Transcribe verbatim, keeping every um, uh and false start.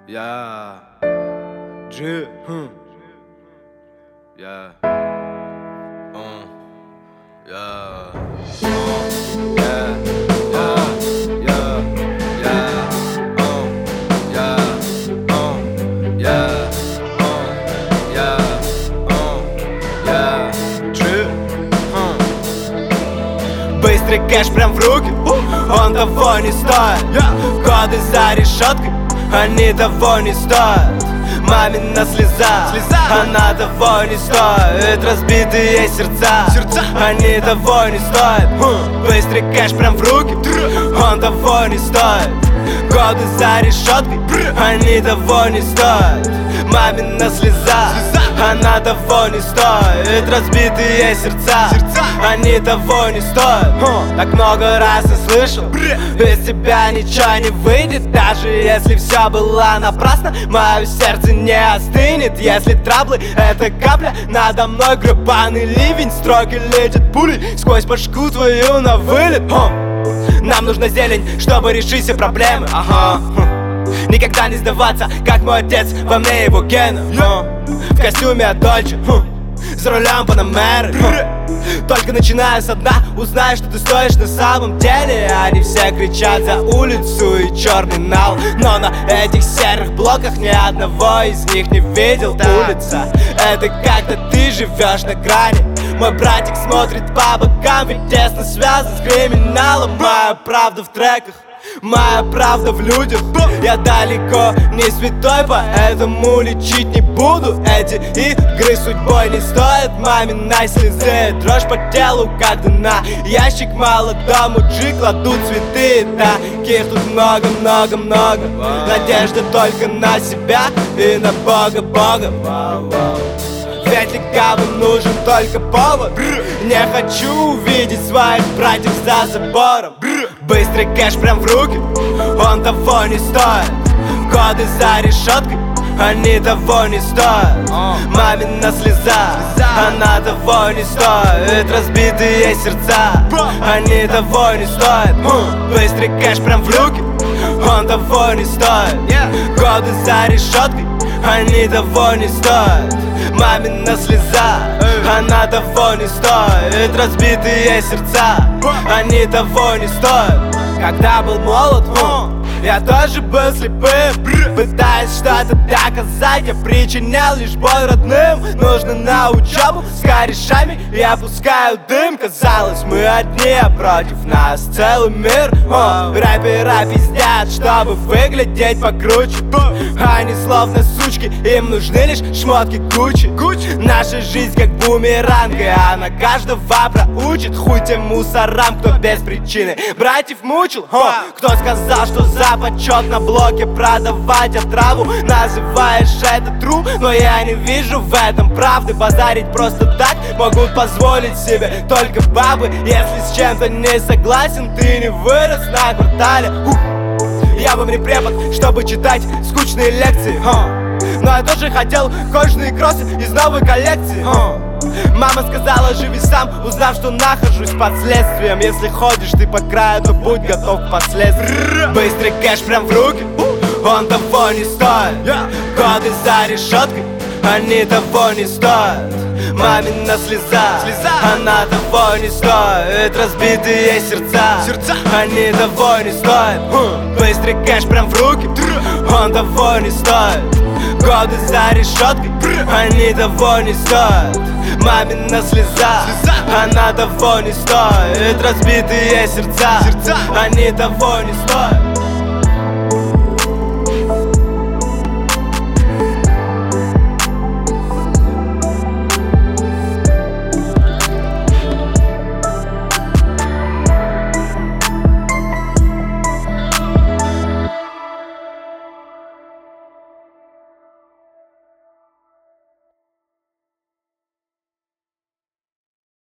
Yeah. G. Hmm. Yeah. Uh. Yeah. Uh. Yeah. Yeah. Yeah. Yeah. Uh. Yeah. Uh. Yeah. Uh. Yeah. Uh. Yeah. G. Hmm. Быстрый кэш прям в руки, он того не стоит. Годы за решеткой, они того не стоят. Мамина слеза, слеза, она того не стоит. Разбитые сердца, сердца, они того не стоят. Быстрый кэш прям в руки, он того не стоит. Годы за решеткой, они того не стоят. Мамина слеза, слеза, она того не стоит. Разбитые сердца, сердца, они того не стоят. Так много раз я слышал, из тебя ничего не выйдет. Даже если все было напрасно, мое сердце не остынет. Если траблы — это капля, надо мной гребаный ливень. Строки летят пулей сквозь башку твою на вылет. Нам нужна зелень, чтобы решить все проблемы. Ага. Никогда не сдаваться, как мой отец, во мне его гены. В костюме от Дольче, за рулем Панамеры. Только начиная со дна, узнай, что ты стоишь на самом деле. Они все кричат за улицу и черный нал, но на этих серых блоках ни одного из них не видел. Улица — это когда ты живешь на грани. Мой братик смотрит по бокам, ведь тесно связан с криминалом. Моя правда в треках, моя правда в людях. Я далеко не святой, поэтому лечить не буду. Эти игры судьбой не стоят маминой слезы. Дрожь по телу, когда на ящик молодому джи кладут цветы. Таких тут много-много-много. Надежда только на себя и на Бога, Бога. Ведь легавым нужен только повод. Не хочу увидеть своих братьев за забором. Быстрый кэш прям в руки, он того не стоит. Годы за решеткой, они того не стоят. Мамина слеза, она того не стоит. Разбитые сердца, они того не стоят. Быстрый кэш прям в руки, он того не стоит. Годы за решеткой, они того не стоят. Мамина слеза, она того не стоит. Разбитые сердца, они того не стоят. Когда был молод, я тоже был слепым. Пытаясь что-то доказать, я причинял лишь боль родным. Нужно на учебу с корешами, я пускаю дым. Казалось, мы одни, а против нас целый мир. О, рэпера пиздят, чтобы выглядеть покруче. Они словно сучки, им нужны лишь шмотки кучи. Наша жизнь как бумеранг, и она каждого проучит. Хуй тем мусорам, кто без причины братьев мучил. О, кто сказал, что за почет на блоке продавать отраву? Называешь это true, но я не вижу в этом правды. Базарить просто так могут позволить себе только бабы. Если с чем-то не согласен, ты не вырос на квартале. Я вам не препод, чтобы читать скучные лекции, но я тоже хотел кожаные кроссы из новой коллекции. Мама сказала, живи сам, узнав, что нахожусь под следствием. Если ходишь ты по краю, то будь готов к последствиям. Быстрый кэш прям в руки, он того не стоит. Годы за решеткой, они того не стоят. Мамина слеза, слеза, она того не стоит. Разбитые сердца, сердца, они того не стоят. Быстрый кэш прям в руки, он того не стоит. Годы за решеткой, они того не стоят. Мамина слеза, слеза, она того не стоит. Разбитые сердца, сердца, они того не стоят.